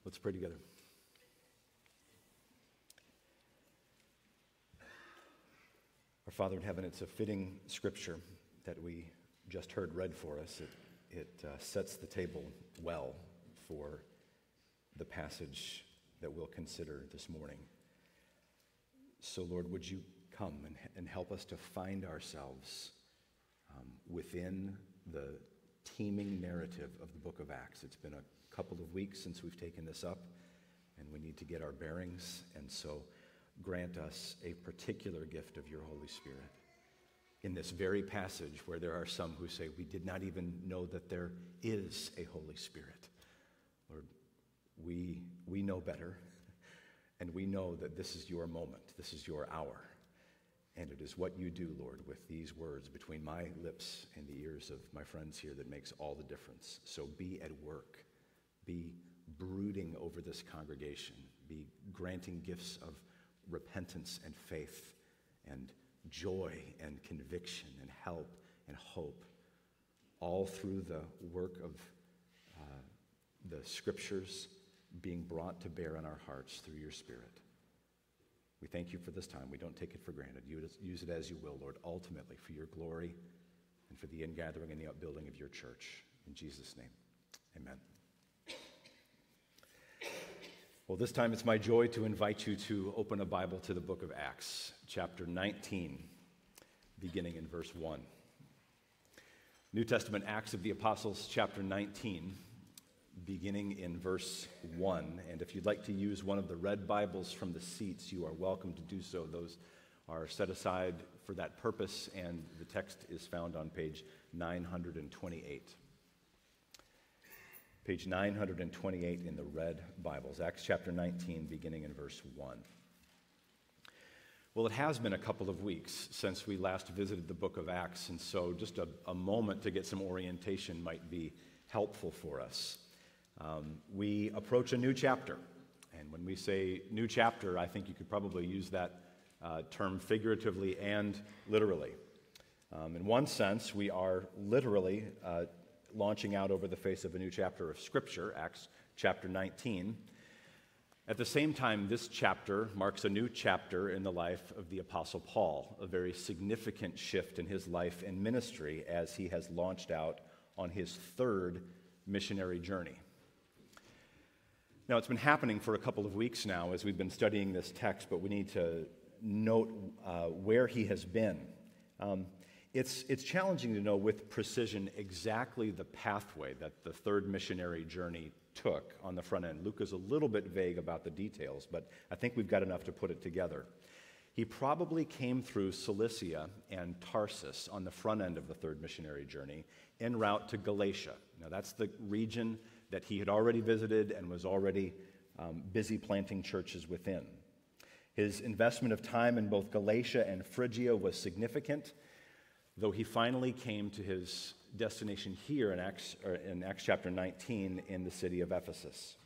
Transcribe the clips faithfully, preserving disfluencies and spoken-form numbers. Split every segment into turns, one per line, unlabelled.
Let's pray together. Our Father in heaven, it's a fitting scripture that we just heard read for us. It, it uh, sets the table well for the passage that we'll consider this morning. So, Lord, would you come and, and help us to find ourselves um, within the teeming narrative of the book of Acts. It's been a couple of weeks since we've taken this up, and we need to get our bearings, and so grant us a particular gift of your Holy Spirit. In this very passage where there are some who say, we did not even know that there is a Holy Spirit. Lord, we, we know better, and we know that this is your moment, this is your hour, and it is what you do, Lord, with these words between my lips and the ears of my friends here that makes all the difference. So be at work, be brooding over this congregation, be granting gifts of repentance and faith and joy and conviction and help and hope, all through the work of uh, the scriptures being brought to bear on our hearts through your Spirit. We thank you for this time. We don't take it for granted. You use it as you will, Lord, ultimately for your glory and for the ingathering and the upbuilding of your church. In Jesus' name, amen. Well, this time it's my joy to invite you to open a Bible to the book of Acts, chapter nineteen, beginning in verse one. New Testament Acts of the Apostles, chapter nineteen, beginning in verse one. And if you'd like to use one of the red Bibles from the seats, you are welcome to do so. Those are set aside for that purpose, and the text is found on page nine hundred twenty-eight. Page nine hundred twenty-eight in the red Bibles, Acts chapter nineteen, beginning in verse one. Well, it has been a couple of weeks since we last visited the book of Acts, and so just a, a moment to get some orientation might be helpful for us. Um, we approach a new chapter, and when we say new chapter, I think you could probably use that uh, term figuratively and literally. Um, in one sense, we are literally uh, launching out over the face of a new chapter of Scripture, Acts chapter nineteen. At the same time, this chapter marks a new chapter in the life of the Apostle Paul, a very significant shift in his life and ministry as he has launched out on his third missionary journey. Now, it's been happening for a couple of weeks now as we've been studying this text, but we need to note uh, where he has been. Um, It's, it's challenging to know with precision exactly the pathway that the third missionary journey took on the front end. Luke is a little bit vague about the details, but I think we've got enough to put it together. He probably came through Cilicia and Tarsus on the front end of the third missionary journey en route to Galatia. Now, that's the region that he had already visited and was already um, busy planting churches within. His investment of time in both Galatia and Phrygia was significant, though he finally came to his destination here in Acts, or in Acts chapter nineteen in the city of Ephesus.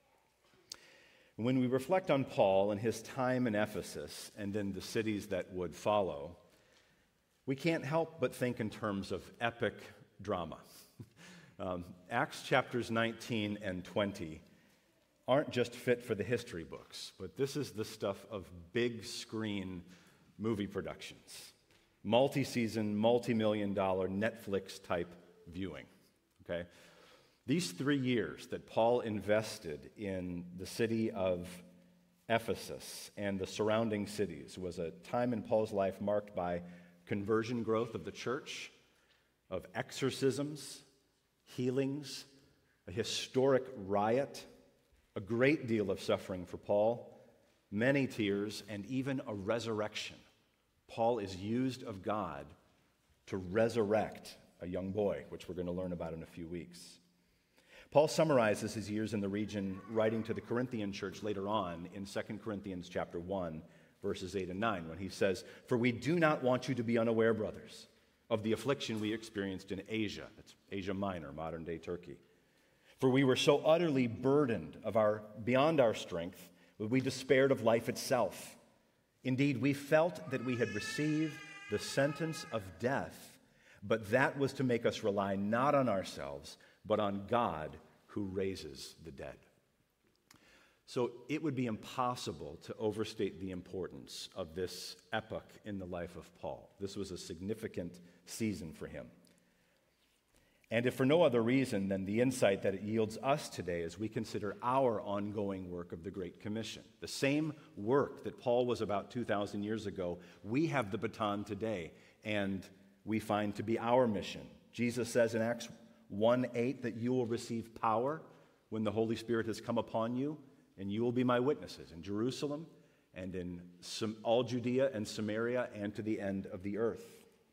When we reflect on Paul and his time in Ephesus and then the cities that would follow, we can't help but think in terms of epic drama. um, Acts chapters nineteen and twenty aren't just fit for the history books, but this is the stuff of big screen movie productions. Multi-season, multi-million dollar Netflix-type viewing, okay? These three years that Paul invested in the city of Ephesus and the surrounding cities was a time in Paul's life marked by conversion growth of the church, of exorcisms, healings, a historic riot, a great deal of suffering for Paul, many tears, and even a resurrection. Paul is used of God to resurrect a young boy, which we're going to learn about in a few weeks. Paul summarizes his years in the region writing to the Corinthian church later on in Second Corinthians chapter one, verses eight and nine, when he says, "For we do not want you to be unaware, brothers, of the affliction we experienced in Asia." That's Asia Minor, modern-day Turkey. "For we were so utterly burdened of our beyond our strength that we despaired of life itself. Indeed, we felt that we had received the sentence of death, but that was to make us rely not on ourselves, but on God who raises the dead." So it would be impossible to overstate the importance of this epoch in the life of Paul. This was a significant season for him. And if for no other reason than the insight that it yields us today as we consider our ongoing work of the Great Commission. The same work that Paul was about two thousand years ago, we have the baton today, and we find to be our mission. Jesus says in Acts one eight that you will receive power when the Holy Spirit has come upon you, and you will be my witnesses in Jerusalem and in all Judea and Samaria and to the end of the earth.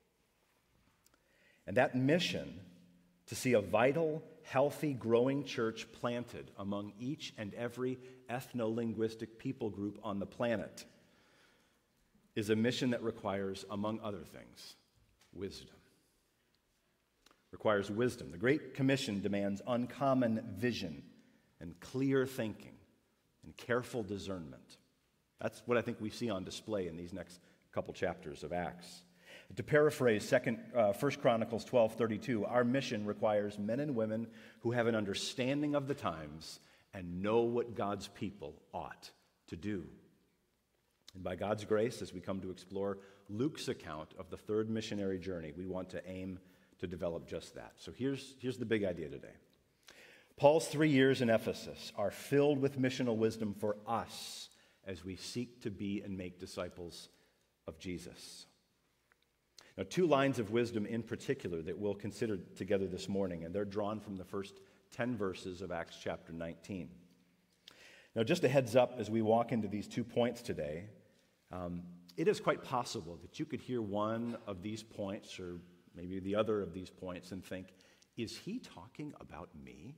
And that mission, to see a vital, healthy, growing church planted among each and every ethno-linguistic people group on the planet, is a mission that requires, among other things, wisdom. Requires wisdom. The Great Commission demands uncommon vision and clear thinking and careful discernment. That's what I think we see on display in these next couple chapters of Acts. To paraphrase second, uh, First Chronicles twelve thirty-two, our mission requires men and women who have an understanding of the times and know what God's people ought to do. And by God's grace, as we come to explore Luke's account of the third missionary journey, we want to aim to develop just that. So here's, here's the big idea today. Paul's three years in Ephesus are filled with missional wisdom for us as we seek to be and make disciples of Jesus. Now, two lines of wisdom in particular that we'll consider together this morning, and they're drawn from the first ten verses of Acts chapter nineteen. Now, just a heads up as we walk into these two points today, um, it is quite possible that you could hear one of these points or maybe the other of these points and think, is he talking about me?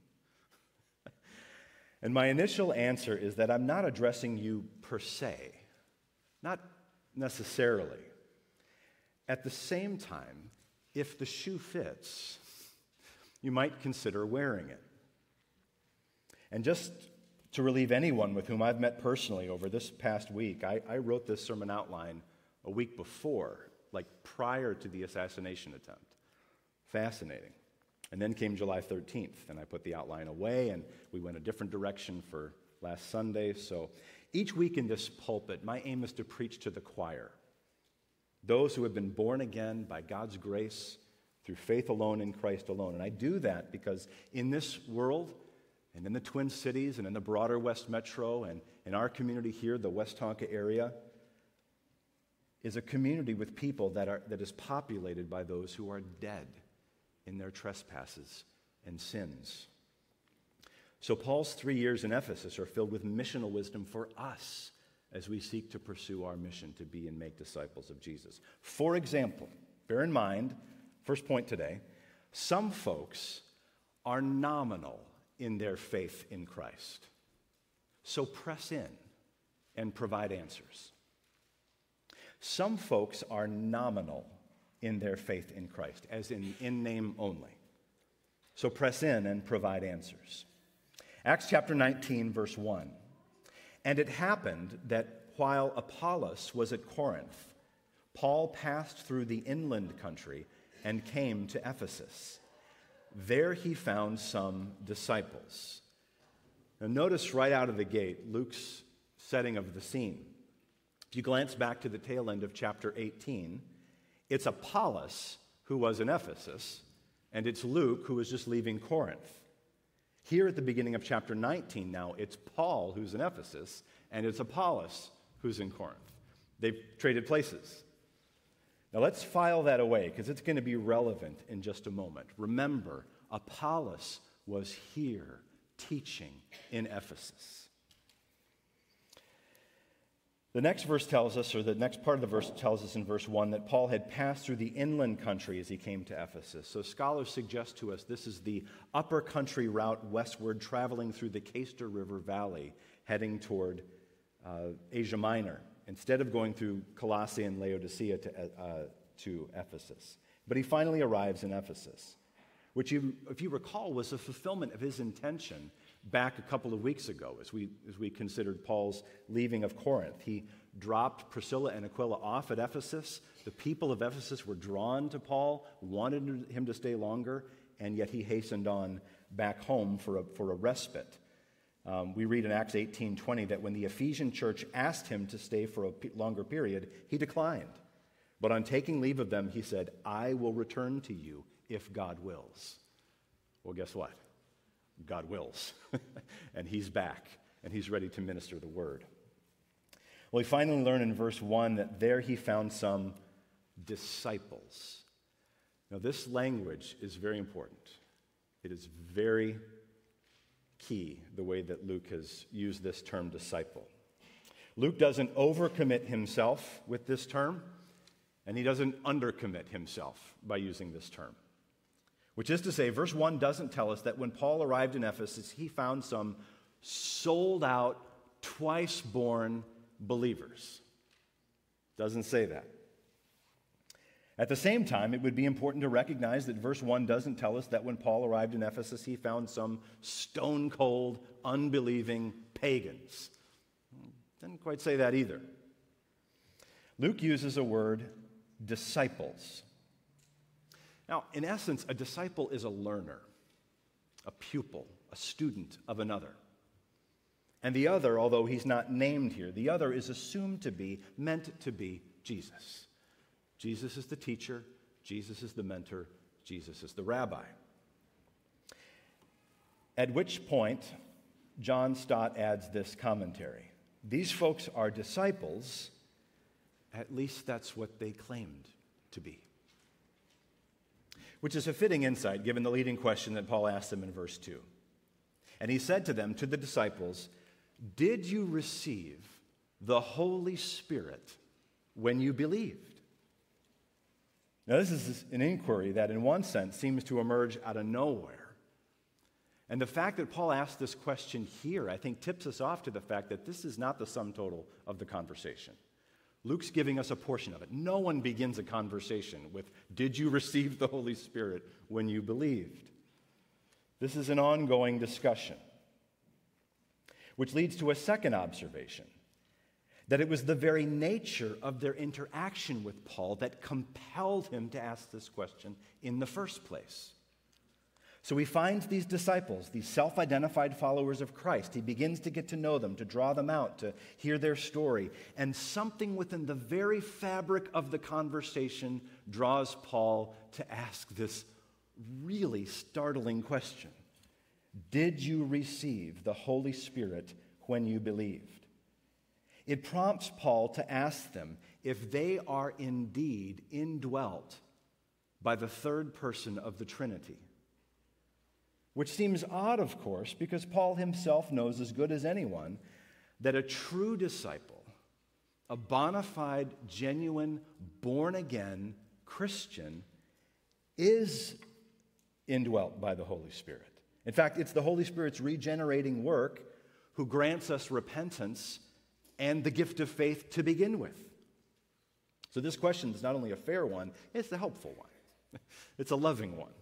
And my initial answer is that I'm not addressing you per se, not necessarily. At the same time, if the shoe fits, you might consider wearing it. And just to relieve anyone with whom I've met personally over this past week, I, I wrote this sermon outline a week before, like prior to the assassination attempt. Fascinating. And then came July thirteenth, and I put the outline away, and we went a different direction for last Sunday. So each week in this pulpit, my aim is to preach to the choir, those who have been born again by God's grace through faith alone in Christ alone. And I do that because in this world, and in the Twin Cities, and in the broader West Metro, and in our community here, the West Tonka area, is a community with people that are that is populated by those who are dead in their trespasses and sins. So Paul's three years in Ephesus are filled with missional wisdom for us as we seek to pursue our mission to be and make disciples of Jesus. For example, bear in mind, first point today, some folks are nominal in their faith in Christ. So press in and provide answers. Some folks are nominal in their faith in Christ, as in in name only. So press in and provide answers. Acts chapter nineteen, verse one. And it happened that while Apollos was at Corinth, Paul passed through the inland country and came to Ephesus. There he found some disciples. Now notice right out of the gate Luke's setting of the scene. If you glance back to the tail end of chapter eighteen, it's Apollos who was in Ephesus, and it's Luke who was just leaving Corinth. Here at the beginning of chapter nineteen now, it's Paul who's in Ephesus, and it's Apollos who's in Corinth. They've traded places. Now let's file that away because it's going to be relevant in just a moment. Remember, Apollos was here teaching in Ephesus. The next verse tells us, or the next part of the verse tells us in verse one, that Paul had passed through the inland country as he came to Ephesus. So scholars suggest to us this is the upper country route westward, traveling through the Cayster River Valley, heading toward uh, Asia Minor, instead of going through Colossae and Laodicea to, uh, to Ephesus. But he finally arrives in Ephesus, which, you, if you recall, was a fulfillment of his intention back a couple of weeks ago as we, as we considered Paul's leaving of Corinth. He dropped Priscilla and Aquila off at Ephesus. The people of Ephesus were drawn to Paul, wanted him to stay longer, and yet he hastened on back home for a, for a respite. Um, we read in Acts eighteen twenty that when the Ephesian church asked him to stay for a p- longer period, he declined. But on taking leave of them, he said, I will return to you if God wills. Well, guess what? God wills. And he's back, and he's ready to minister the word. Well, we finally learn in verse one that there he found some disciples. Now, this language is very important. It is very key, the way that Luke has used this term disciple. Luke doesn't overcommit himself with this term, and he doesn't undercommit himself by using this term. Which is to say, verse one doesn't tell us that when Paul arrived in Ephesus, he found some sold-out, twice-born believers. Doesn't say that. At the same time, it would be important to recognize that verse one doesn't tell us that when Paul arrived in Ephesus, he found some stone-cold, unbelieving pagans. Doesn't quite say that either. Luke uses a word, disciples. Now, in essence, a disciple is a learner, a pupil, a student of another. And the other, although he's not named here, the other is assumed to be, meant to be Jesus. Jesus is the teacher, Jesus is the mentor, Jesus is the rabbi. At which point, John Stott adds this commentary. These folks are disciples, at least that's what they claimed to be. Which is a fitting insight given the leading question that Paul asked them in verse two. And he said to them, to the disciples, did you receive the Holy Spirit when you believed? Now, this is an inquiry that, in one sense, seems to emerge out of nowhere. And the fact that Paul asked this question here, I think, tips us off to the fact that this is not the sum total of the conversation. Luke's giving us a portion of it. No one begins a conversation with, did you receive the Holy Spirit when you believed? This is an ongoing discussion, which leads to a second observation, that it was the very nature of their interaction with Paul that compelled him to ask this question in the first place. So he finds these disciples, these self-identified followers of Christ. He begins to get to know them, to draw them out, to hear their story. And something within the very fabric of the conversation draws Paul to ask this really startling question. Did you receive the Holy Spirit when you believed? It prompts Paul to ask them if they are indeed indwelt by the third person of the Trinity. Which seems odd, of course, because Paul himself knows as good as anyone that a true disciple, a bona fide, genuine, born-again Christian, is indwelt by the Holy Spirit. In fact, it's the Holy Spirit's regenerating work who grants us repentance and the gift of faith to begin with. So this question is not only a fair one, it's a helpful one. It's a loving one.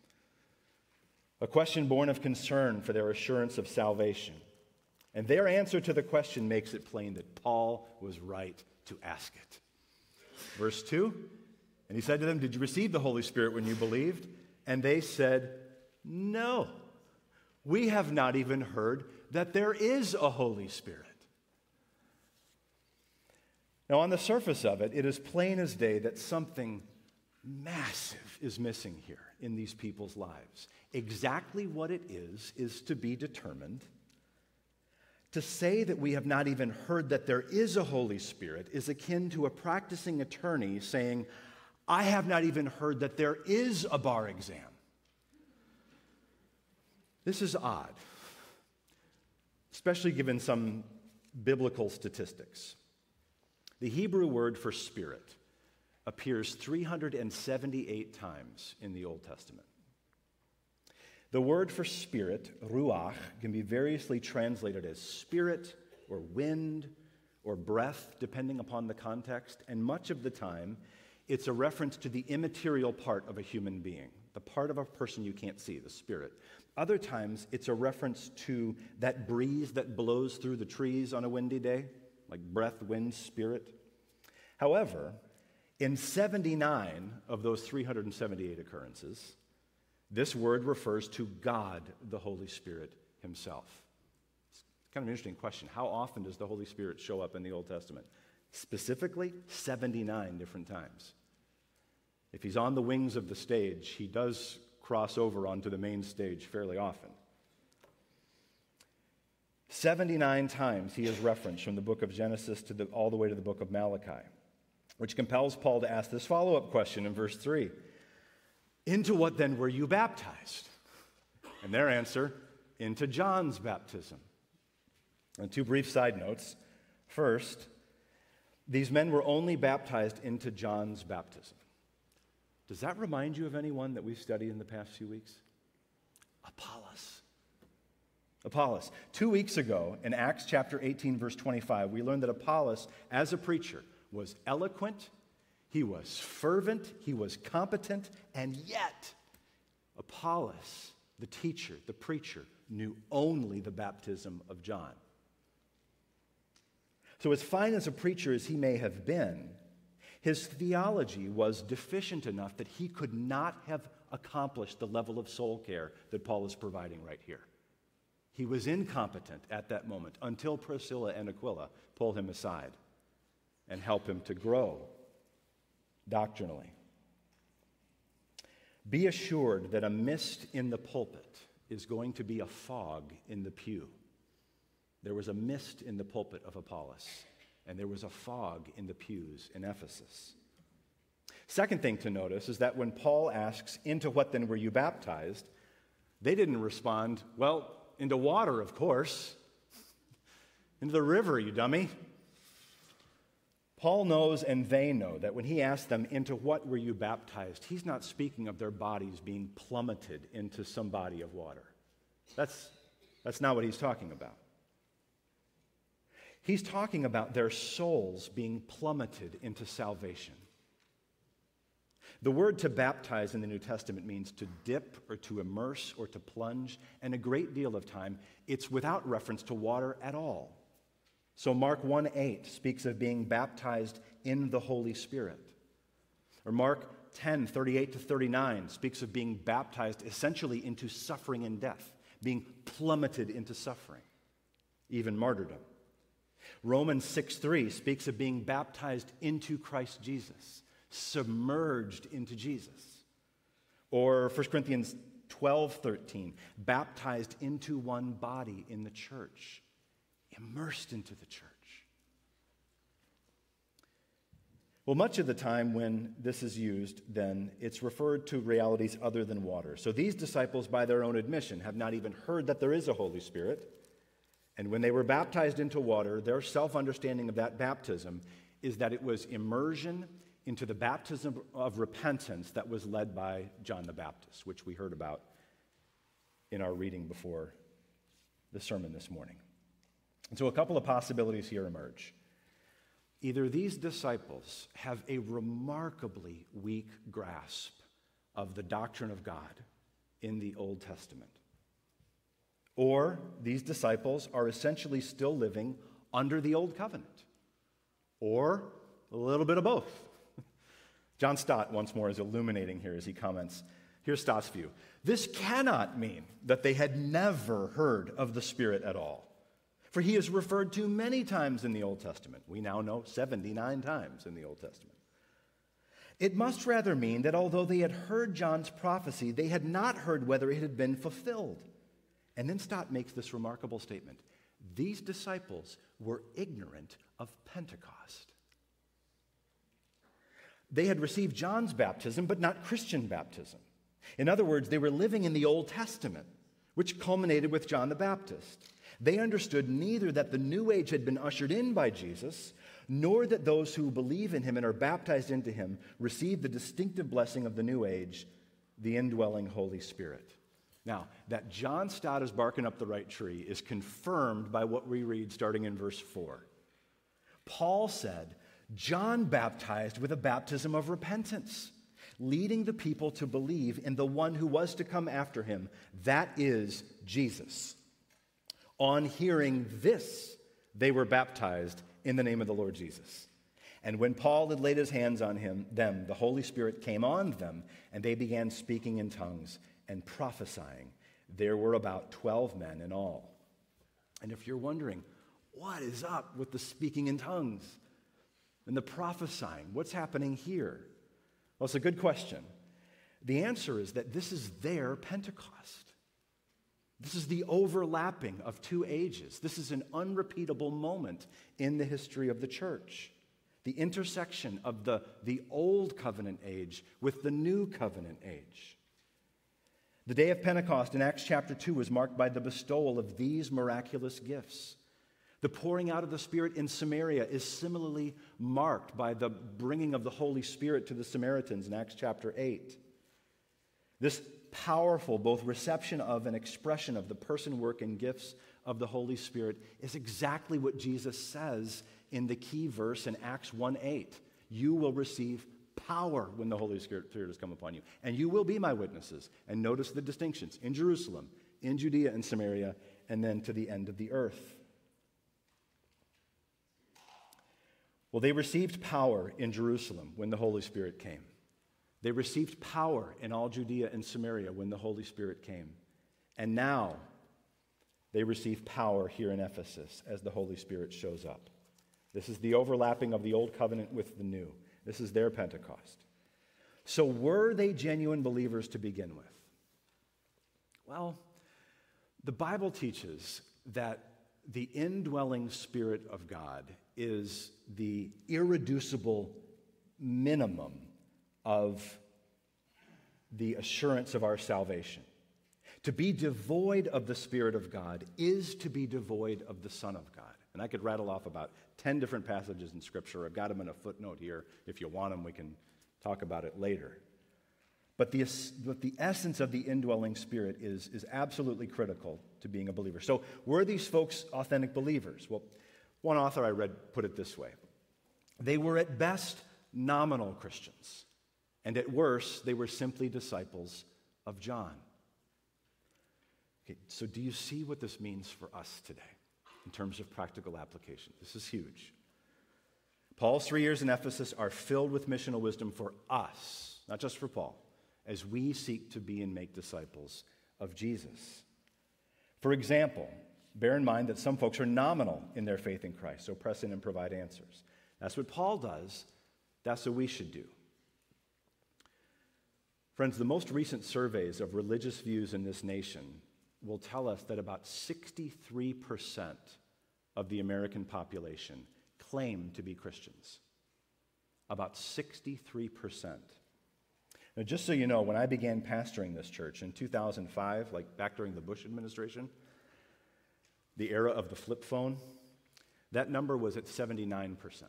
A question born of concern for their assurance of salvation. And their answer to the question makes it plain that Paul was right to ask it. Verse two, and he said to them, did you receive the Holy Spirit when you believed? And they said, no, we have not even heard that there is a Holy Spirit. Now, on the surface of it, it is plain as day that something massive is missing here in these people's lives. Exactly what it is, is to be determined. To say that we have not even heard that there is a Holy Spirit is akin to a practicing attorney saying, I have not even heard that there is a bar exam. This is odd, especially given some biblical statistics. The Hebrew word for spirit appears three hundred seventy-eight times in the Old Testament. The word for spirit, ruach, can be variously translated as spirit or wind or breath, depending upon the context, and much of the time, it's a reference to the immaterial part of a human being, the part of a person you can't see, the spirit. Other times, it's a reference to that breeze that blows through the trees on a windy day, like breath, wind, spirit. However, in seventy-nine of those three hundred seventy-eight occurrences, this word refers to God, the Holy Spirit himself. It's Kind of an interesting question. How often does the Holy Spirit show up in the Old Testament? Specifically, seventy-nine different times. If he's on the wings of the stage, he does cross over onto the main stage fairly often. seventy-nine times he is referenced from the book of Genesis to the, all the way to the book of Malachi, which compels Paul to ask this follow-up question in verse three. Into what then were you baptized? And their answer, into John's baptism. And two brief side notes. First, these men were only baptized into John's baptism. Does that remind you of anyone that we've studied in the past few weeks? Apollos. Apollos. Two weeks ago, in Acts chapter eighteen, verse twenty-five, we learned that Apollos, as a preacher, was eloquent, he was fervent, he was competent, and yet Apollos, the teacher, the preacher, knew only the baptism of John. So as fine as a preacher as he may have been, his theology was deficient enough that he could not have accomplished the level of soul care that Paul is providing right here. He was incompetent at that moment until Priscilla and Aquila pull him aside and help him to grow doctrinally. Be assured that a mist in the pulpit is going to be a fog in the pew. There was a mist in the pulpit of Apollos, and there was a fog in the pews in Ephesus. Second thing to notice is that when Paul asks, into what then were you baptized? They didn't respond, well, into water, of course. Into the river, you dummy. Paul knows and they know that when he asks them, into what were you baptized, he's not speaking of their bodies being plummeted into some body of water. That's, that's not what he's talking about. He's talking about their souls being plummeted into salvation. The word to baptize in the New Testament means to dip or to immerse or to plunge, and a great deal of time it's without reference to water at all. So Mark one eight speaks of being baptized in the Holy Spirit. Or Mark ten thirty-eight to thirty-nine speaks of being baptized essentially into suffering and death, being plummeted into suffering, even martyrdom. Romans six three speaks of being baptized into Christ Jesus, submerged into Jesus. Or First Corinthians twelve thirteen, baptized into one body in the church, immersed into the church. Well, much of the time when this is used, then, it's referred to realities other than water. So these disciples, by their own admission, have not even heard that there is a Holy Spirit. And when they were baptized into water, their self-understanding of that baptism is that it was immersion into the baptism of repentance that was led by John the Baptist, which we heard about in our reading before the sermon this morning. And so a couple of possibilities here emerge. Either these disciples have a remarkably weak grasp of the doctrine of God in the Old Testament, or these disciples are essentially still living under the Old Covenant, or a little bit of both. John Stott, once more, is illuminating here as he comments. Here's Stott's view. This cannot mean that they had never heard of the Spirit at all, for he is referred to many times in the Old Testament. We now know seventy-nine times in the Old Testament. It must rather mean that although they had heard John's prophecy, they had not heard whether it had been fulfilled. And then Stott makes this remarkable statement. These disciples were ignorant of Pentecost. They had received John's baptism, but not Christian baptism. In other words, they were living in the Old Testament, which culminated with John the Baptist. They understood neither that the new age had been ushered in by Jesus, nor that those who believe in him and are baptized into him receive the distinctive blessing of the new age, the indwelling Holy Spirit. Now, that John Stott is barking up the right tree is confirmed by what we read starting in verse four. Paul said, John baptized with a baptism of repentance, leading the people to believe in the one who was to come after him, that is Jesus. On hearing this, they were baptized in the name of the Lord Jesus. And when Paul had laid his hands on him, them, the Holy Spirit came on them, and they began speaking in tongues and prophesying. There were about twelve men in all. And if you're wondering, what is up with the speaking in tongues and the prophesying? What's happening here? Well, it's a good question. The answer is that this is their Pentecost. This is the overlapping of two ages. This is an unrepeatable moment in the history of the church. The intersection of the, the old covenant age with the new covenant age. The day of Pentecost in Acts chapter two was marked by the bestowal of these miraculous gifts. The pouring out of the Spirit in Samaria is similarly marked by the bringing of the Holy Spirit to the Samaritans in Acts chapter eight. This powerful both reception of and expression of the person, work, and gifts of the Holy Spirit is exactly what Jesus says in the key verse in Acts one eight. You will receive power when the Holy Spirit has come upon you, and you will be my witnesses. And notice the distinctions: in Jerusalem, in Judea and Samaria, and then to the end of the earth. Well, they received power in Jerusalem when the Holy Spirit came. They received power in all Judea and Samaria when the Holy Spirit came. And now they receive power here in Ephesus as the Holy Spirit shows up. This is the overlapping of the old covenant with the new. This is their Pentecost. So were they genuine believers to begin with? Well, the Bible teaches that the indwelling Spirit of God is the irreducible minimum of the assurance of our salvation. To be devoid of the Spirit of God is to be devoid of the Son of God. And I could rattle off about ten different passages in Scripture. I've got them in a footnote here. If you want them, we can talk about it later. But the, but the essence of the indwelling Spirit is, is absolutely critical to being a believer. So were these folks authentic believers? Well, one author I read put it this way. They were at best nominal Christians, and at worst, they were simply disciples of John. Okay, so do you see what this means for us today in terms of practical application? This is huge. Paul's three years in Ephesus are filled with missional wisdom for us, not just for Paul, as we seek to be and make disciples of Jesus. For example, bear in mind that some folks are nominal in their faith in Christ, so press in and provide answers. That's what Paul does. That's what we should do. Friends, the most recent surveys of religious views in this nation will tell us that about sixty-three percent of the American population claim to be Christians. About sixty-three percent. Now, just so you know, when I began pastoring this church in two thousand five, like back during the Bush administration, the era of the flip phone, that number was at seventy-nine percent.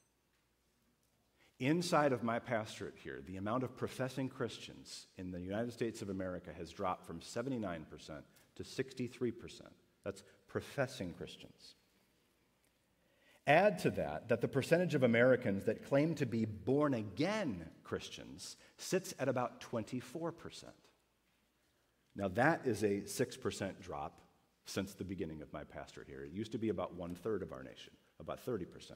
Inside of my pastorate here, the amount of professing Christians in the United States of America has dropped from seventy-nine percent to sixty-three percent. That's professing Christians. Add to that that the percentage of Americans that claim to be born-again Christians sits at about twenty-four percent. Now that is a six percent drop since the beginning of my pastorate here. It used to be about one-third of our nation, about thirty percent.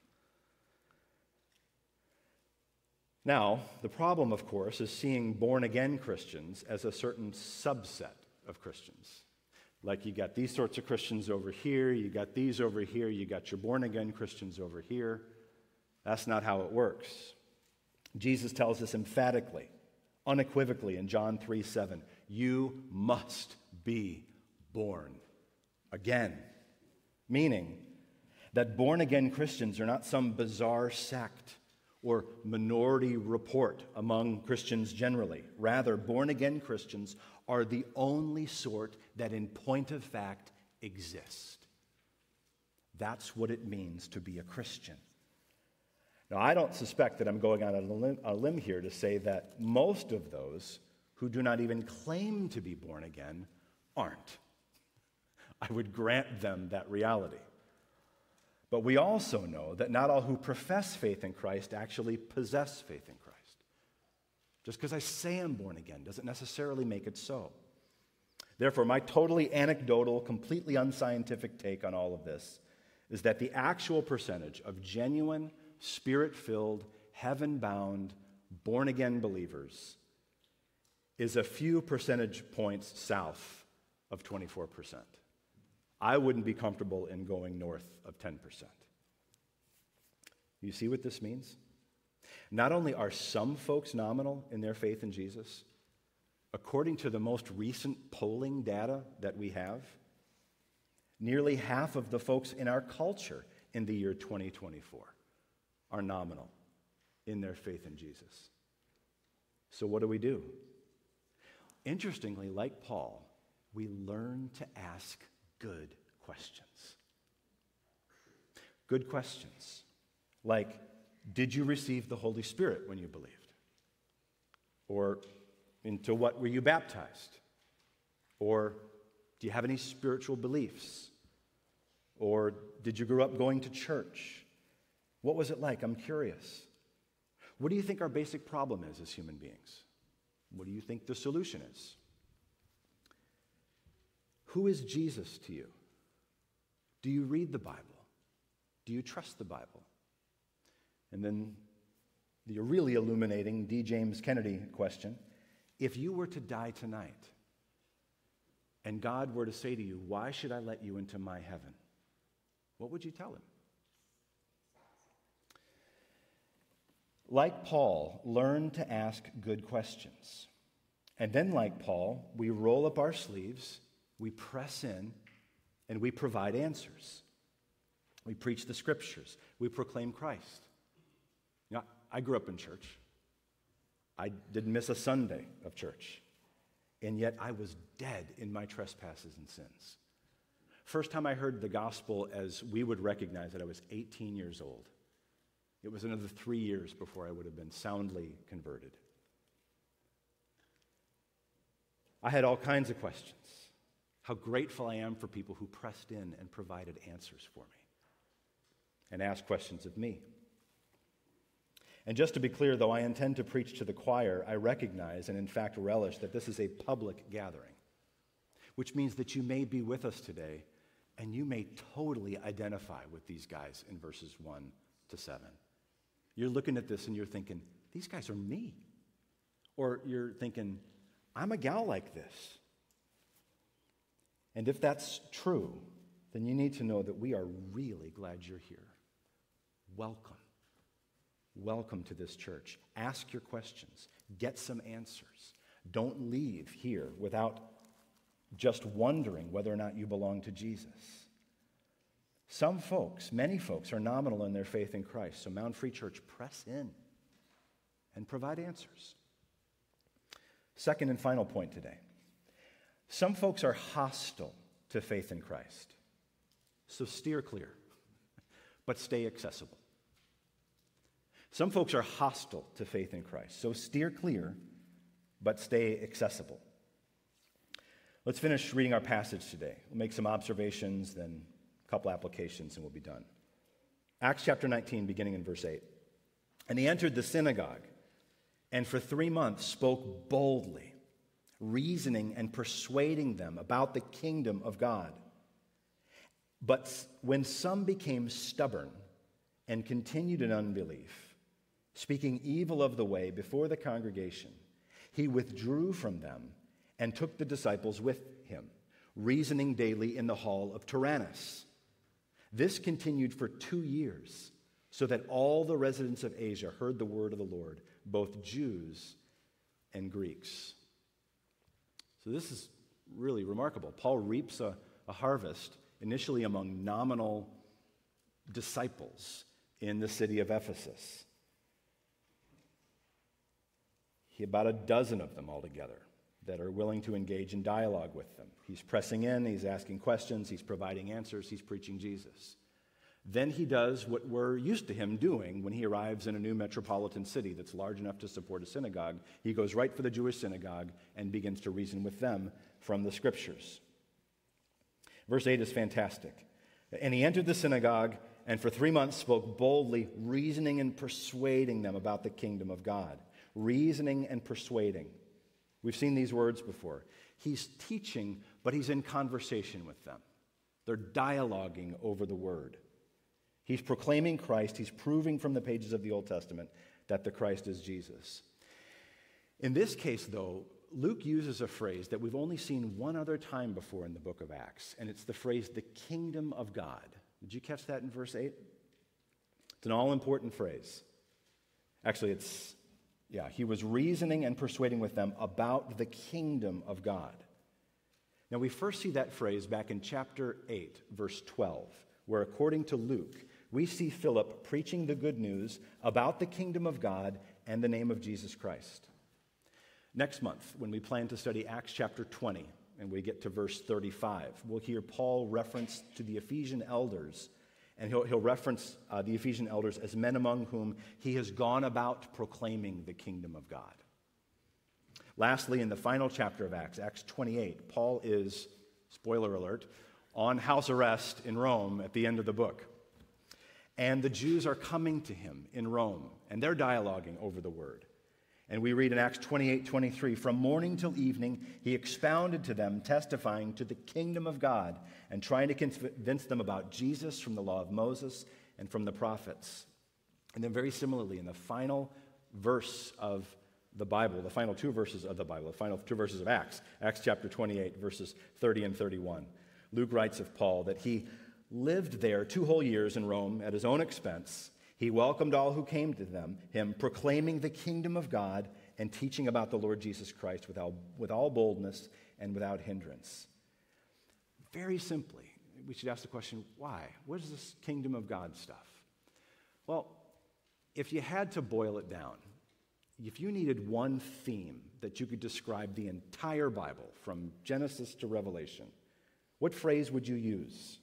Now, the problem, of course, is seeing born-again Christians as a certain subset of Christians. Like you got these sorts of Christians over here, you got these over here, you got your born-again Christians over here. That's not how it works. Jesus tells us emphatically, unequivocally in John three seven, you must be born again. Meaning that born-again Christians are not some bizarre sect or minority report among Christians generally. Rather, born-again Christians are the only sort that in point of fact exist. That's what it means to be a Christian. Now, I don't suspect that I'm going on a limb, a limb here to say that most of those who do not even claim to be born again aren't. I would grant them that reality. But we also know that not all who profess faith in Christ actually possess faith in Christ. Just because I say I'm born again doesn't necessarily make it so. Therefore, my totally anecdotal, completely unscientific take on all of this is that the actual percentage of genuine, Spirit-filled, heaven-bound, born-again believers is a few percentage points south of twenty-four percent. I wouldn't be comfortable in going north of ten percent. You see what this means? Not only are some folks nominal in their faith in Jesus, according to the most recent polling data that we have, nearly half of the folks in our culture in the year twenty twenty-four are nominal in their faith in Jesus. So what do we do? Interestingly, like Paul, we learn to ask good questions. Good questions like, did you receive the Holy Spirit when you believed? Or, into what were you baptized? Or, do you have any spiritual beliefs? Or, did you grow up going to church? What was it like? I'm curious. What do you think our basic problem is as human beings? What do you think the solution is? Who is Jesus to you? Do you read the Bible? Do you trust the Bible? And then the really illuminating D. James Kennedy question: if you were to die tonight and God were to say to you, why should I let you into my heaven? What would you tell him? Like Paul, learn to ask good questions. And then, like Paul, we roll up our sleeves, we press in, and we provide answers. We preach the scriptures. We proclaim Christ. You know, I grew up in church. I didn't miss a Sunday of church. And yet I was dead in my trespasses and sins. First time I heard the gospel as we would recognize it, I was eighteen years old. It was another three years before I would have been soundly converted. I had all kinds of questions. How grateful I am for people who pressed in and provided answers for me and asked questions of me. And just to be clear, though I intend to preach to the choir, I recognize and in fact relish that this is a public gathering, which means that you may be with us today and you may totally identify with these guys in verses one to seven. You're looking at this and you're thinking, these guys are me. Or you're thinking, I'm a gal like this. And if that's true, then you need to know that we are really glad you're here. Welcome. Welcome to this church. Ask your questions. Get some answers. Don't leave here without just wondering whether or not you belong to Jesus. Some folks, many folks, are nominal in their faith in Christ. So Mound Free Church, press in and provide answers. Second and final point today. Some folks are hostile to faith in Christ. So steer clear, but stay accessible. Some folks are hostile to faith in Christ. So steer clear, but stay accessible. Let's finish reading our passage today. We'll make some observations, then a couple applications, and we'll be done. Acts chapter nineteen, beginning in verse eight. And he entered the synagogue, and for three months spoke boldly, reasoning and persuading them about the kingdom of God. But when some became stubborn and continued in unbelief, speaking evil of the way before the congregation, he withdrew from them and took the disciples with him, reasoning daily in the hall of Tyrannus. This continued for two years, so that all the residents of Asia heard the word of the Lord, both Jews and Greeks. So this is really remarkable. Paul reaps a, a harvest initially among nominal disciples in the city of Ephesus. He about a dozen of them altogether that are willing to engage in dialogue with them. He's pressing in, he's asking questions, he's providing answers, he's preaching Jesus. Then he does what we're used to him doing when he arrives in a new metropolitan city that's large enough to support a synagogue. He goes right for the Jewish synagogue and begins to reason with them from the scriptures. Verse eight is fantastic. And he entered the synagogue and for three months spoke boldly, reasoning and persuading them about the kingdom of God. Reasoning and persuading. We've seen these words before. He's teaching, but he's in conversation with them. They're dialoguing over the word. He's proclaiming Christ. He's proving from the pages of the Old Testament that the Christ is Jesus. In this case, though, Luke uses a phrase that we've only seen one other time before in the book of Acts, and it's the phrase, the kingdom of God. Did you catch that in verse eight? It's an all-important phrase. Actually, it's, yeah, he was reasoning and persuading with them about the kingdom of God. Now, we first see that phrase back in chapter eight, verse twelve, where according to Luke, we see Philip preaching the good news about the kingdom of God and the name of Jesus Christ. Next month, when we plan to study Acts chapter twenty, and we get to verse thirty-five, we'll hear Paul reference to the Ephesian elders, and he'll, he'll reference uh, the Ephesian elders as men among whom he has gone about proclaiming the kingdom of God. Lastly, in the final chapter of Acts, Acts twenty-eight, Paul is, spoiler alert, on house arrest in Rome at the end of the book. And the Jews are coming to him in Rome, and they're dialoguing over the word. And we read in Acts twenty-eight twenty-three, from morning till evening, he expounded to them, testifying to the kingdom of God and trying to convince them about Jesus from the law of Moses and from the prophets. And then very similarly, in the final verse of the Bible, the final two verses of the Bible, the final two verses of Acts, Acts chapter twenty-eight, verses thirty and thirty-one, Luke writes of Paul that he lived there two whole years in Rome at his own expense. He welcomed all who came to them, him, proclaiming the kingdom of God and teaching about the Lord Jesus Christ with all, with all boldness and without hindrance. Very simply, we should ask the question, why? What is this kingdom of God stuff? Well, if you had to boil it down, if you needed one theme that you could describe the entire Bible from Genesis to Revelation, what phrase would you use?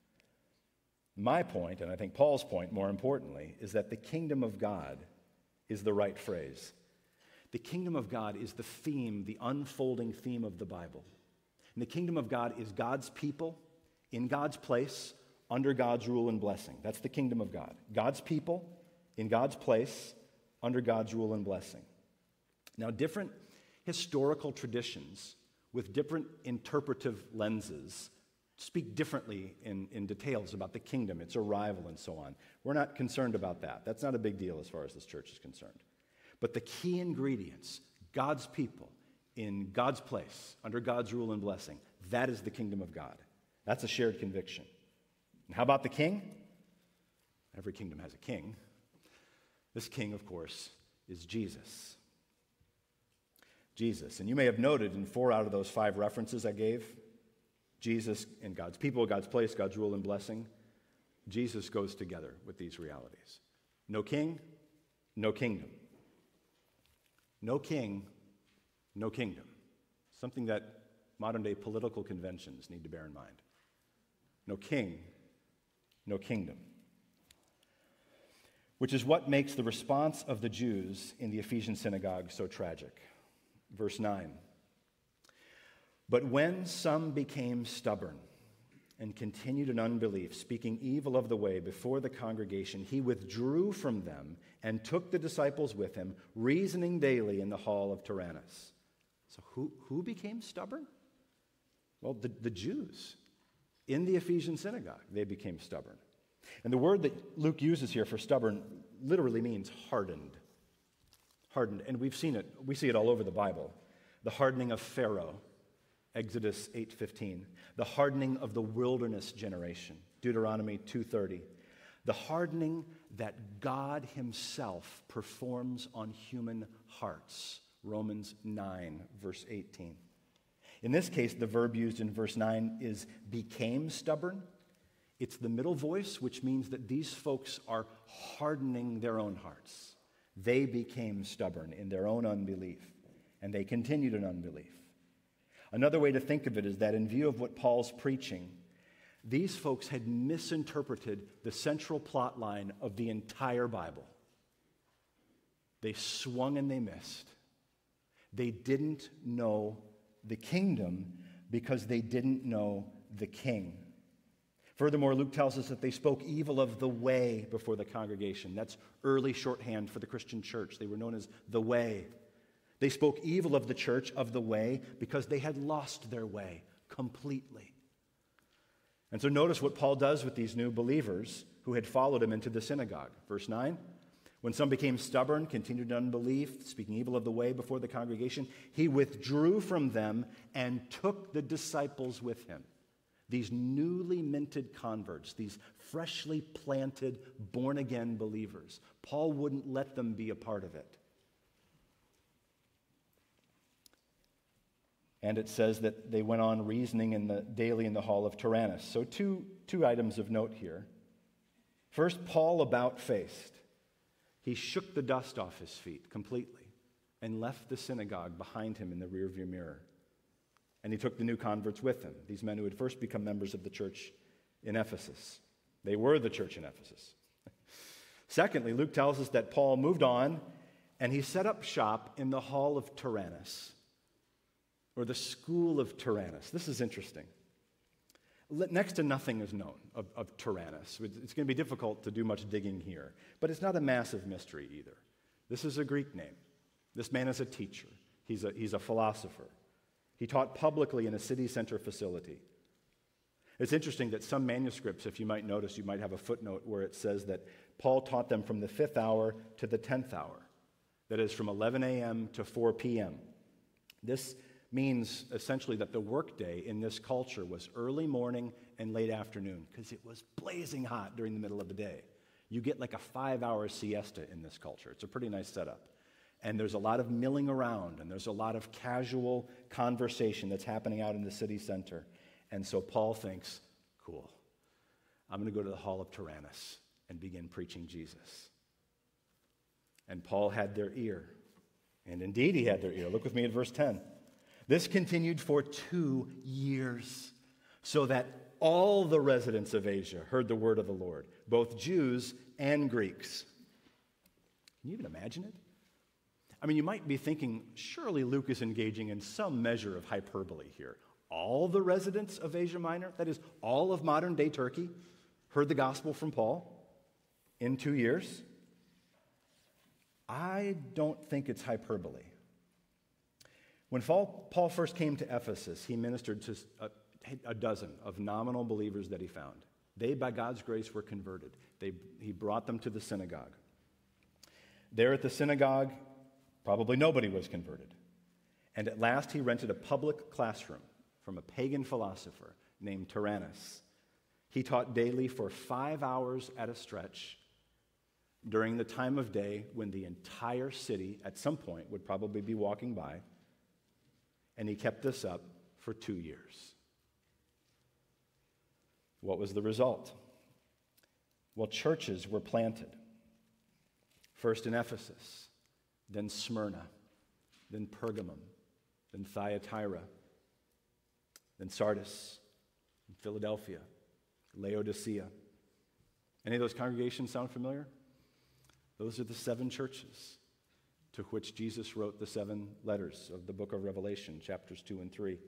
My point, and I think Paul's point more importantly, is that the kingdom of God is the right phrase. The kingdom of God is the theme, the unfolding theme of the Bible. And the kingdom of God is God's people in God's place, under God's rule and blessing. That's the kingdom of God. God's people in God's place, under God's rule and blessing. Now, different historical traditions with different interpretive lenses speak differently in, in details about the kingdom, its arrival, and so on. We're not concerned about that. That's not a big deal as far as this church is concerned. But the key ingredients, God's people in God's place, under God's rule and blessing, that is the kingdom of God. That's a shared conviction. And how about the king? Every kingdom has a king. This king, of course, is Jesus. Jesus. And you may have noted in four out of those five references I gave, Jesus and God's people, God's place, God's rule and blessing, Jesus goes together with these realities. No king, no kingdom. No king, no kingdom. Something that modern-day political conventions need to bear in mind. No king, no kingdom. Which is what makes the response of the Jews in the Ephesian synagogue so tragic. Verse nine. But when some became stubborn and continued in unbelief, speaking evil of the way before the congregation, he withdrew from them and took the disciples with him, reasoning daily in the hall of Tyrannus. So who, who became stubborn? Well, the, the Jews in the Ephesian synagogue, they became stubborn. And the word that Luke uses here for stubborn literally means hardened. Hardened. And we've seen it. We see it all over the Bible. The hardening of Pharaoh, Exodus eight fifteen. The hardening of the wilderness generation, Deuteronomy two thirty. The hardening that God himself performs on human hearts, Romans nine, verse eighteen. In this case, the verb used in verse nine is became stubborn. It's the middle voice, which means that these folks are hardening their own hearts. They became stubborn in their own unbelief, and they continued in unbelief. Another way to think of it is that in view of what Paul's preaching, these folks had misinterpreted the central plot line of the entire Bible. They swung and they missed. They didn't know the kingdom because they didn't know the king. Furthermore, Luke tells us that they spoke evil of the way before the congregation. That's early shorthand for the Christian church. They were known as the way. They spoke evil of the church, of the way, because they had lost their way completely. And so notice what Paul does with these new believers who had followed him into the synagogue. Verse nine, When some became stubborn, continued in unbelief, speaking evil of the way before the congregation, he withdrew from them and took the disciples with him. These newly minted converts, these freshly planted, born-again believers. Paul wouldn't let them be a part of it. And it says that they went on reasoning in the, daily in the hall of Tyrannus. So two, two items of note here. First, Paul about-faced. He shook the dust off his feet completely and left the synagogue behind him in the rearview mirror. And he took the new converts with him, these men who had first become members of the church in Ephesus. They were the church in Ephesus. Secondly, Luke tells us that Paul moved on and he set up shop in the hall of Tyrannus, or the school of Tyrannus. This is interesting. Next to nothing is known of, of Tyrannus. It's going to be difficult to do much digging here, but it's not a massive mystery either. This is a Greek name. This man is a teacher. He's a, he's a philosopher. He taught publicly in a city center facility. It's interesting that some manuscripts, if you might notice, you might have a footnote where it says that Paul taught them from the fifth hour to the tenth hour. That is, from eleven a.m. to four p.m. This means essentially that the workday in this culture was early morning and late afternoon because it was blazing hot during the middle of the day. You get like a five-hour siesta in this culture. It's a pretty nice setup. And there's a lot of milling around, and there's a lot of casual conversation that's happening out in the city center. And so Paul thinks, cool, I'm going to go to the hall of Tyrannus and begin preaching Jesus. And Paul had their ear. And indeed he had their ear. Look with me at verse ten. This continued for two years, so that all the residents of Asia heard the word of the Lord, both Jews and Greeks. Can you even imagine it? I mean, you might be thinking, surely Luke is engaging in some measure of hyperbole here. All the residents of Asia Minor, that is, all of modern-day Turkey, heard the gospel from Paul in two years? I don't think it's hyperbole. When Paul first came to Ephesus, he ministered to a, a dozen of nominal believers that he found. They, by God's grace, were converted. They, he brought them to the synagogue. There at the synagogue, probably nobody was converted. And at last he rented a public classroom from a pagan philosopher named Tyrannus. He taught daily for five hours at a stretch during the time of day when the entire city, at some point, would probably be walking by. And he kept this up for two years. What was the result? Well, churches were planted. First in Ephesus, then Smyrna, then Pergamum, then Thyatira, then Sardis, and Philadelphia, Laodicea. Any of those congregations sound familiar? Those are the seven churches to which Jesus wrote the seven letters of the book of Revelation, chapters two and three.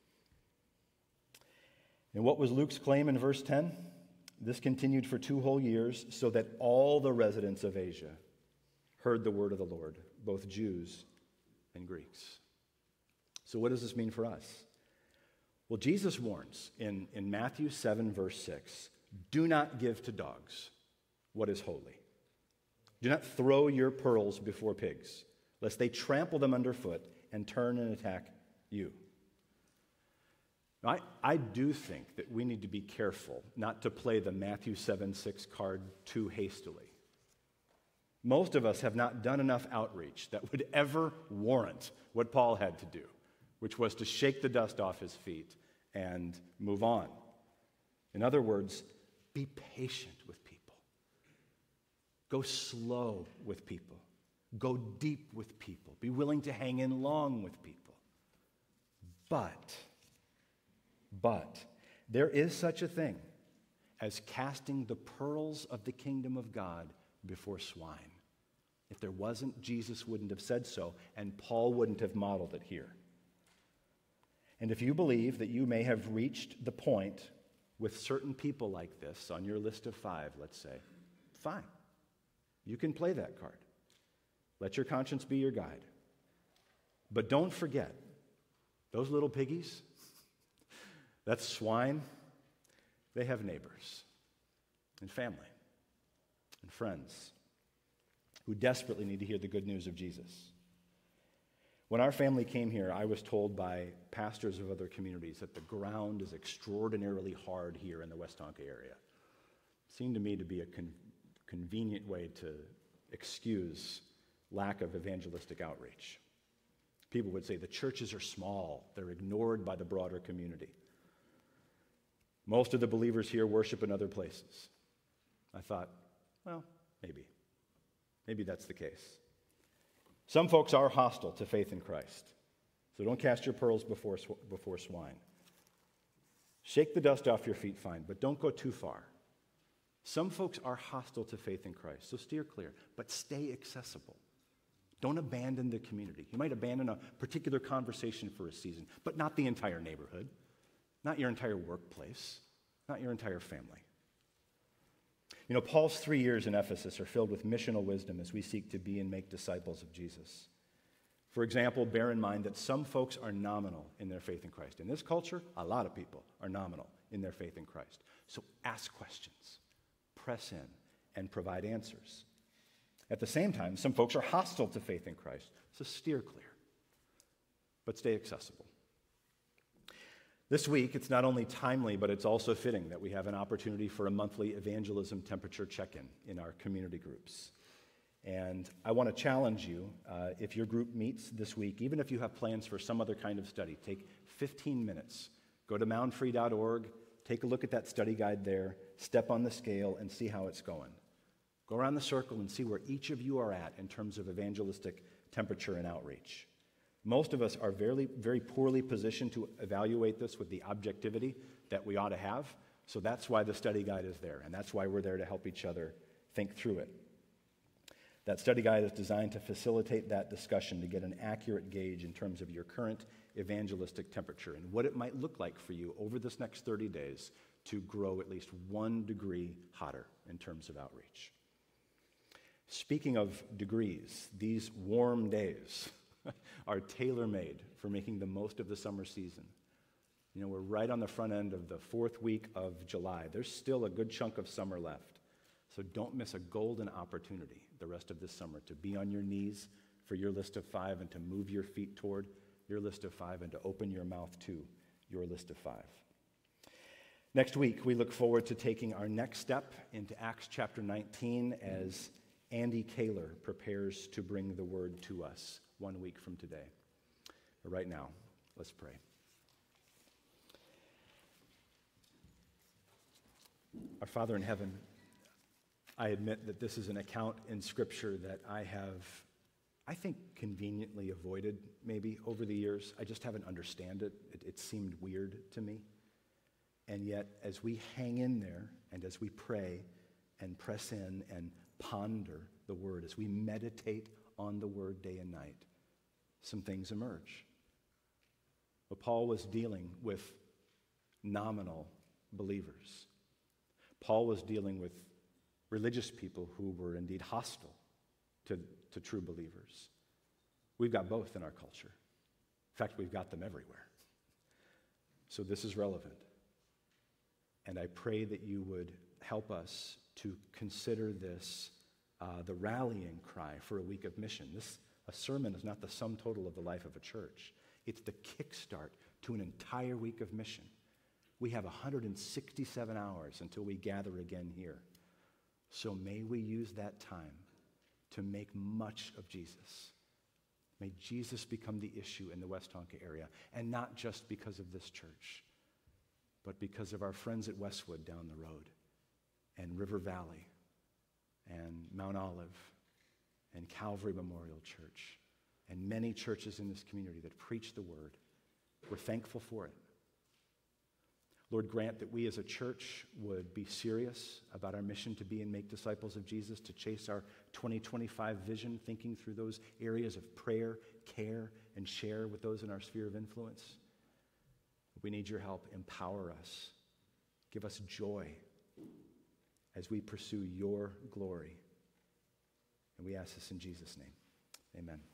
And what was Luke's claim in verse ten? This continued for two whole years, so that all the residents of Asia heard the word of the Lord, both Jews and Greeks. So what does this mean for us? Well, Jesus warns in, in Matthew seven, verse six, do not give to dogs what is holy. Do not throw your pearls before pigs, lest they trample them underfoot and turn and attack you. Now, I, I do think that we need to be careful not to play the Matthew seven six card too hastily. Most of us have not done enough outreach that would ever warrant what Paul had to do, which was to shake the dust off his feet and move on. In other words, be patient with people. Go slow with people. Go deep with people. Be willing to hang in long with people. But, but, there is such a thing as casting the pearls of the kingdom of God before swine. If there wasn't, Jesus wouldn't have said so, and Paul wouldn't have modeled it here. And if you believe that you may have reached the point with certain people like this on your list of five, let's say, fine. You can play that card. Let your conscience be your guide. But don't forget, those little piggies, that's swine, they have neighbors and family and friends. who desperately need to hear the good news of Jesus. When our family came here, I was told by pastors of other communities that the ground is extraordinarily hard here in the Westonka area. It seemed to me to be a con- convenient way to excuse lack of evangelistic outreach. People would say the churches are small, they're ignored by the broader community. Most of the believers here worship in other places. I thought, well, maybe. Maybe that's the case. Some folks are hostile to faith in Christ, so don't cast your pearls before, before swine. Shake the dust off your feet, fine, but don't go too far. Some folks are hostile to faith in Christ, so steer clear, but stay accessible. Don't abandon the community. You might abandon a particular conversation for a season, but not the entire neighborhood, not your entire workplace, not your entire family. You know, Paul's three years in Ephesus are filled with missional wisdom as we seek to be and make disciples of Jesus. For example, bear in mind that some folks are nominal in their faith in Christ. In this culture, a lot of people are nominal in their faith in Christ. So ask questions, press in, and provide answers. At the same time, some folks are hostile to faith in Christ, so steer clear, but stay accessible. This week, it's not only timely, but it's also fitting that we have an opportunity for a monthly evangelism temperature check-in in our community groups. And I want to challenge you, uh, if your group meets this week, even if you have plans for some other kind of study, take fifteen minutes. Go to mound free dot org, take a look at that study guide there, step on the scale, and see how it's going. Go around the circle and see where each of you are at in terms of evangelistic temperature and outreach. Most of us are very, very poorly positioned to evaluate this with the objectivity that we ought to have, so that's why the study guide is there, and that's why we're there to help each other think through it. That study guide is designed to facilitate that discussion to get an accurate gauge in terms of your current evangelistic temperature and what it might look like for you over this next thirty days to grow at least one degree hotter in terms of outreach. Speaking of degrees, these warm days are tailor-made for making the most of the summer season. You know, we're right on the front end of the fourth week of July. There's still a good chunk of summer left. So don't miss a golden opportunity the rest of this summer to be on your knees for your list of five and to move your feet toward your list of five and to open your mouth to your list of five. Next week, we look forward to taking our next step into Acts chapter nineteen as Andy Kaler prepares to bring the word to us one week from today. But right now, let's pray. Our Father in heaven, I admit that this is an account in Scripture that I have, I think, conveniently avoided maybe over the years. I just haven't understood it. It, it seemed weird to me. And yet, as we hang in there and as we pray and press in and ponder the Word, as we meditate on the Word day and night, some things emerge. But Paul was dealing with nominal believers. Paul was dealing with religious people who were indeed hostile to, to true believers. We've got both in our culture. In fact, we've got them everywhere. So this is relevant. And I pray that you would help us to consider this uh, the rallying cry for a week of mission. This a sermon is not the sum total of the life of a church. It's the kickstart to an entire week of mission. We have one hundred sixty-seven hours until we gather again here. So may we use that time to make much of Jesus. May Jesus become the issue in the Westonka area, and not just because of this church, but because of our friends at Westwood down the road, and River Valley, and Mount Olive, and Calvary Memorial Church, and many churches in this community that preach the word. We're thankful for it. Lord, grant that we as a church would be serious about our mission to be and make disciples of Jesus, to chase our twenty twenty-five vision, thinking through those areas of prayer, care, and share with those in our sphere of influence. We need your help. Empower us. Give us joy as we pursue your glory. And we ask this in Jesus' name. Amen.